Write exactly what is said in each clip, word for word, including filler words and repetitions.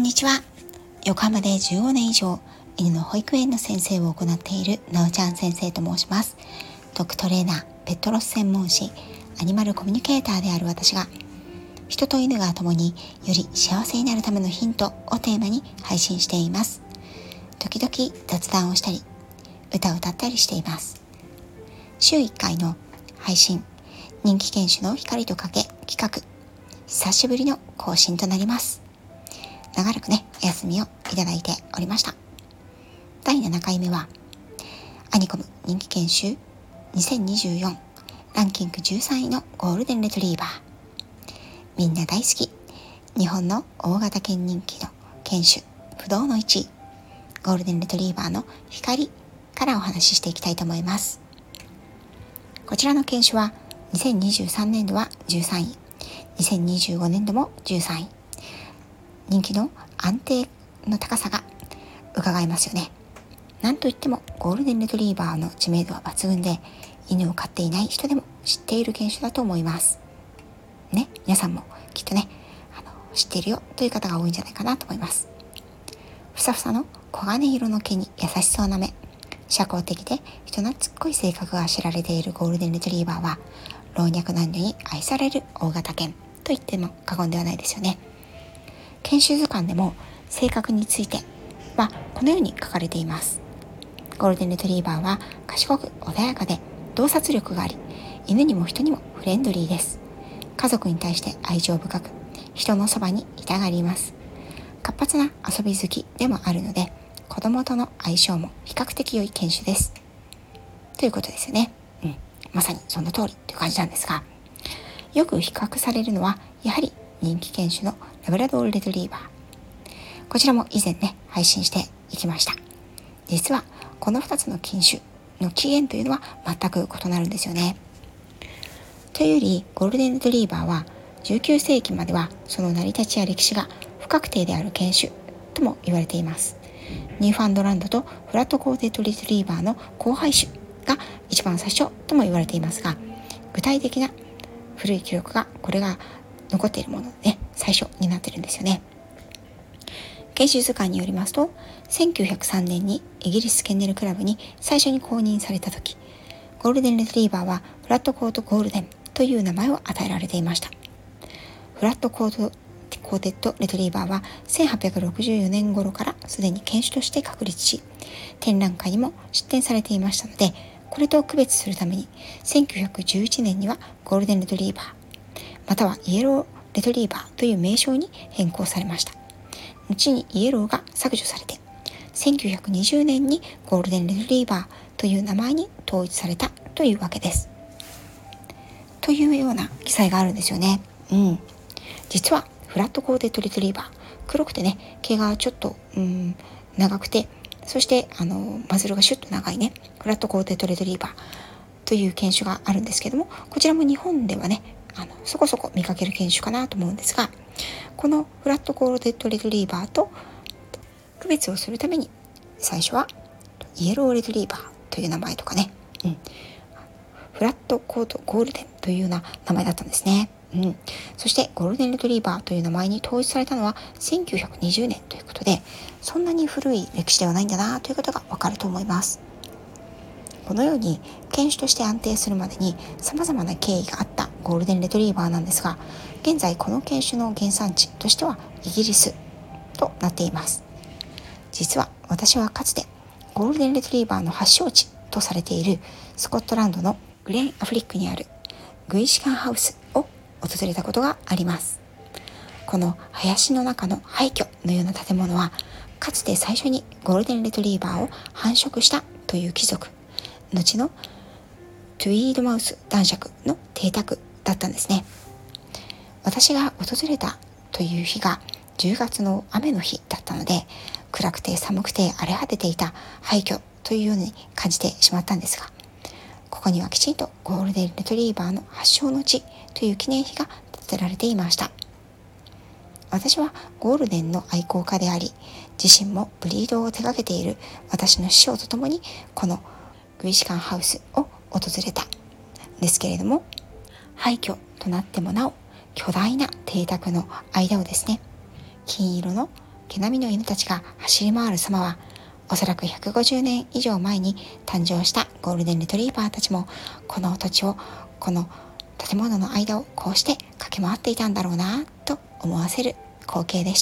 にちは。横浜でじゅうごねん以上犬の保育園の先生を行っているなおちゃん先生と申します。ドッグトレーナー、ペットロス専門誌、アニマルコミュニケーターである私が、人と犬が共により幸せになるためのヒントをテーマに配信しています。時々雑談をしたり歌を歌ったりしています。週いっかいの配信、人気犬種の光と影企画、久しぶりの更新となります。長らくね、お休みをいただいておりました。だいななかいめはアニコム人気犬種にせんにじゅうよんランキングじゅうさんいのゴールデンレトリーバー。みんな大好き、日本の大型犬人気の犬種不動のいちい、ゴールデンレトリーバーの光からお話ししていきたいと思います。こちらの犬種はにせんにじゅうさんねんどはじゅうさんい、にせんにじゅうごねんどもじゅうさんい、人気の安定の高さが伺えますよね。なんといってもゴールデンレトリーバーの知名度は抜群で、犬を飼っていない人でも知っている犬種だと思いますね。皆さんもきっとね、あの知っているよという方が多いんじゃないかなと思います。ふさふさの黄金色の毛に優しそうな目、社交的で人懐っこい性格が知られているゴールデンレトリーバーは、老若男女に愛される大型犬と言っても過言ではないですよね。犬種図鑑でも性格についてはこのように書かれています。ゴールデンレトリーバーは賢く穏やかで洞察力があり、犬にも人にもフレンドリーです。家族に対して愛情深く、人のそばにいたがります。活発な遊び好きでもあるので、子供との相性も比較的良い犬種ですということですよね。うん、まさにその通りという感じなんですが、よく比較されるのはやはり人気犬種のラブラドールレトリーバー。こちらも以前ね、配信していきました。実はこのふたつの犬種の起源というのは全く異なるんですよね。というより、ゴールデンレトリーバーはじゅうきゅうせいきまではその成り立ちや歴史が不確定である犬種とも言われています。ニューファンドランドとフラットコーデッドレトリーバーの交配種が一番最初とも言われていますが、具体的な古い記録がこれが残っているもので、ね、最初になっているんですよね。犬種図鑑によりますと、せんきゅうひゃくさんねんにイギリスケンネルクラブに最初に公認された時、ゴールデンレトリーバーはフラットコートゴールデンという名前を与えられていました。フラットコートコーテッドレトリーバーはせんはっぴゃくろくじゅうよねん頃からすでに犬種として確立し、展覧会にも出展されていましたので、これと区別するためにせんきゅうひゃくじゅういちねんにはゴールデンレトリーバーまたはイエローレトリーバーという名称に変更されました。後にイエローが削除されて、せんきゅうひゃくにじゅうねんにゴールデンレトリーバーという名前に統一されたというわけです。というような記載があるんですよね。うん。実はフラットコーデッドレトリーバー、黒くてね、毛がちょっとうん長くて、そしてあのマズルがシュッと長いね、フラットコーデッドレトリーバーという犬種があるんですけども、こちらも日本ではね、あのそこそこ見かける犬種かなと思うんですが、このフラットコーデッドレトリーバーと区別をするために最初はイエローレトリーバーという名前とかね、うん、フラットコートゴールデンというような名前だったんですね。うん、そしてゴールデンレトリーバーという名前に統一されたのはせんきゅうひゃくにじゅうねんということで、そんなに古い歴史ではないんだなということがわかると思います。このように犬種として安定するまでに様々な経緯があったゴールデンレトリーバーなんですが、現在この犬種の原産地としてはイギリスとなっています。実は私はかつてゴールデンレトリーバーの発祥地とされているスコットランドのグレンアフリックにあるグイシカンハウスを訪れたことがあります。この林の中の廃墟のような建物は、かつて最初にゴールデンレトリーバーを繁殖したという貴族、後のトゥイードマウス男爵の邸宅だったんですね。私が訪れたという日がじゅうがつの雨の日だったので、暗くて寒くて荒れ果てていた廃墟というように感じてしまったんですが、ここにはきちんとゴールデンレトリーバーの発祥の地という記念碑が建てられていました。私はゴールデンの愛好家であり、自身もブリードを手掛けている私の師匠と共にこのグイシカンハウスを訪れたんですけれども、廃墟となってもなお巨大な邸宅の間をですね、金色の毛並みの犬たちが走り回る様は、おそらくひゃくごじゅうねん以上前に誕生したゴールデンレトリーバーたちも、この土地を、この建物の間をこうして駆け回っていたんだろうなと思わせる光景でした。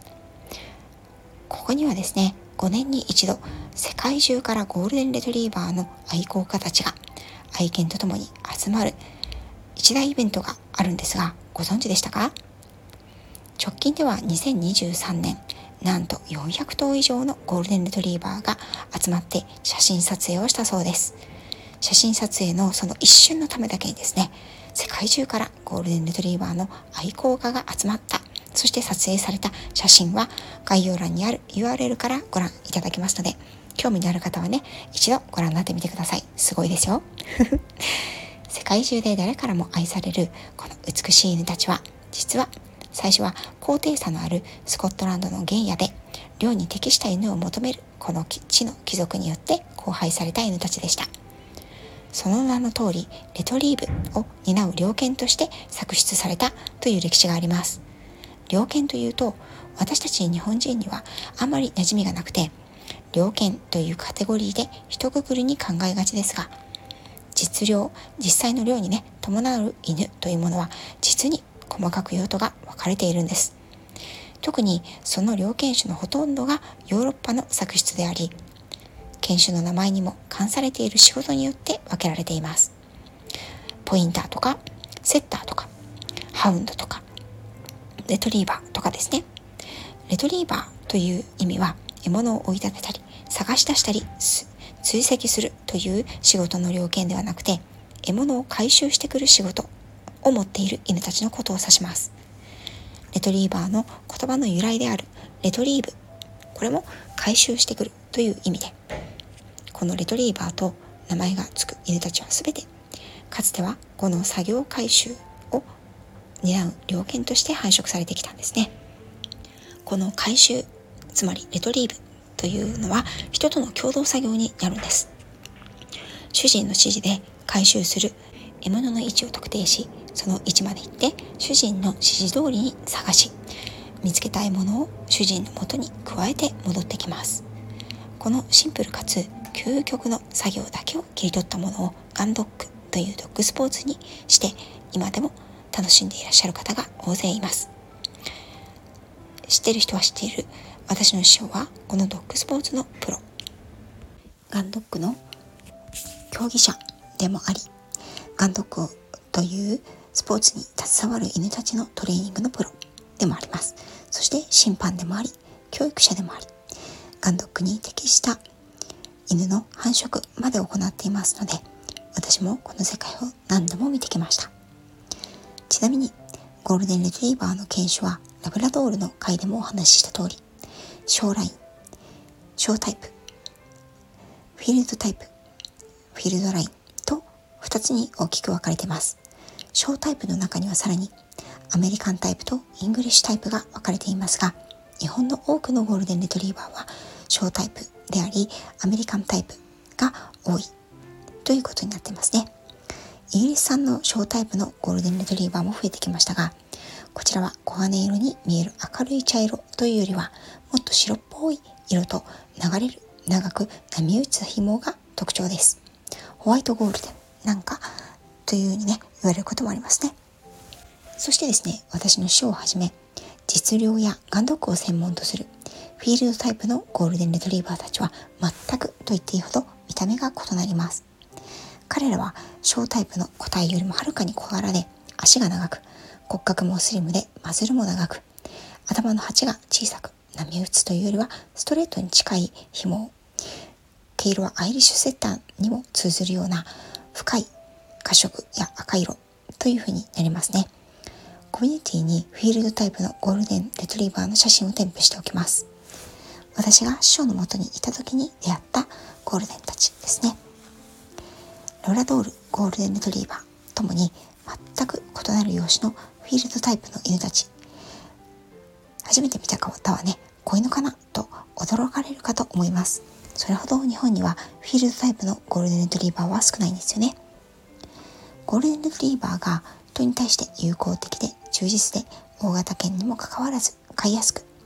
ここにはですね、ごねんに一度世界中からゴールデンレトリーバーの愛好家たちが愛犬とともに集まる一大イベントがあるんですが、ご存知でしたか？直近ではにせんにじゅうさんねん、なんとよんひゃくとう以上のゴールデンレトリーバーが集まって写真撮影をしたそうです。写真撮影のその一瞬のためだけにですね、世界中からゴールデンレトリーバーの愛好家が集まった、そして撮影された写真は概要欄にある ユーアールエル からご覧いただけますので、興味のある方はね、一度ご覧になってみてください。すごいですよ。世界中で誰からも愛されるこの美しい犬たちは、実は最初は高低差のあるスコットランドの原野で猟に適した犬を求めるこの地の貴族によって交配された犬たちでした。その名の通り、レトリーブを担う猟犬として作出されたという歴史があります。猟犬というと、私たち日本人にはあまり馴染みがなくて、猟犬というカテゴリーで一括りに考えがちですが、実猟、実際の猟にね、伴う犬というものは実に細かく用途が分かれているんです。特にその猟犬種のほとんどがヨーロッパの作出であり、犬種の名前にも冠されている仕事によって分けられています。ポインターとかセッターとかハウンドとかレトリーバーとかですね。レトリーバーという意味は、獲物を追い立てたり探し出したり追跡するという仕事の猟犬ではなくて、獲物を回収してくる仕事を持っている犬たちのことを指します。レトリーバーの言葉の由来であるレトリーブ、これも回収してくるという意味で、このレトリーバーと名前がつく犬たちはすべて、かつてはこの作業回収を担う猟犬として繁殖されてきたんですね。この回収、つまりレトリーブというのは人との共同作業になるんです。主人の指示で回収する獲物の位置を特定し、その位置まで行って主人の指示通りに探し、見つけた獲物を主人の元に加えて戻ってきます。このシンプルかつ究極の作業だけを切り取ったものをガンドッグというドッグスポーツにして、今でも楽しんでいらっしゃる方が大勢います。知っている人は知っている。私の師匠はこのドッグスポーツのプロ、ガンドッグの競技者でもあり、ガンドッグというスポーツに携わる犬たちのトレーニングのプロでもあります。そして審判でもあり、教育者でもあり、ガンドッグに適した犬の繁殖まで行っていますので、私もこの世界を何度も見てきました。ちなみにゴールデンレトリーバーの犬種はラブラドールの回でもお話しした通り、ショーライン、ショータイプ、フィールドタイプ、フィールドラインとふたつに大きく分かれています。ショータイプの中にはさらにアメリカンタイプとイングリッシュタイプが分かれていますが、日本の多くのゴールデンレトリーバーはショータイプであり、アメリカンタイプが多いということになっていますね。イギリス産のショータイプのゴールデンレトリーバーも増えてきましたが、こちらは黄金色に見える明るい茶色というよりは、もっと白っぽい色と流れる長く波打つ紐が特徴です。ホワイトゴールデンなんかというふうにね、言われることもありますね。そしてですね、私の師匠をはじめ、実猟やガンドッグを専門とするフィールドタイプのゴールデンレトリーバーたちは全くと言っていいほど見た目が異なります。彼らはショータイプの個体よりもはるかに小柄で、足が長く、骨格もスリムでマズルも長く、頭の鉢が小さく、波打つというよりはストレートに近い紐を、毛色はアイリッシュセッターにも通ずるような深い褐色や赤色という風になりますね。コミュニティにフィールドタイプのゴールデンレトリーバーの写真を添付しておきます。私が師匠のもとにいた時に出会ったゴールデンたちですね。ロラドール、ゴールデンレトリーバーともに全く異なる容姿のフィールドタイプの犬たち。初めて見た方はね、子犬かなと驚かれるかと思います。それほど日本にはフィールドタイプのゴールデンレトリーバーは少ないんですよね。ゴールデンレトリーバーが人に対して友好的で忠実で、大型犬にもかかわらず飼いやすく、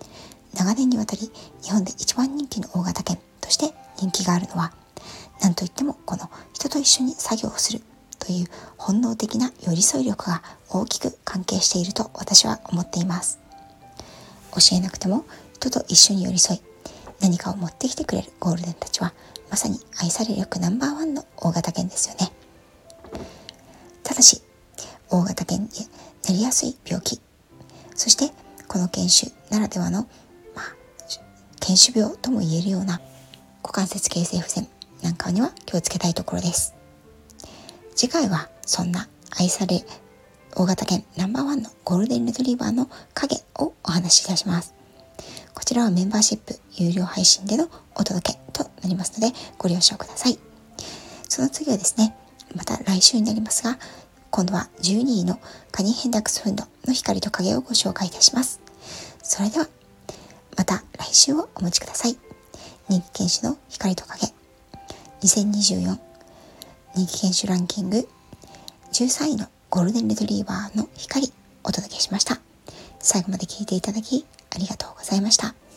長年にわたり日本で一番人気の大型犬として人気があるのは、なんといってもこの人と一緒に作業をするという本能的な寄り添い力が大きく関係していると私は思っています。教えなくても人と一緒に寄り添い、何かを持ってきてくれるゴールデンたちはまさに愛され力ナンバーワンの大型犬ですよね。ただし大型犬でなりやすい病気、そしてこの犬種ならではの、まあ、犬種病とも言えるような股関節形成不全なんかには気をつけたいところです。次回はそんな愛され大型犬ナンバーワンのゴールデンレトリバーの影をお話しいたします。こちらはメンバーシップ有料配信でのお届けとなりますのでご了承ください。その次はですね、また来週になりますが、今度はじゅうにいのカニヘンダックスフンドの光と影をご紹介いたします。それではまた来週をお待ちください。人気犬種の光と影にせんにじゅうよん人気犬種ランキングじゅうさんいのゴールデンレトリーバーの光お届けしました。最後まで聞いていただきありがとうございました。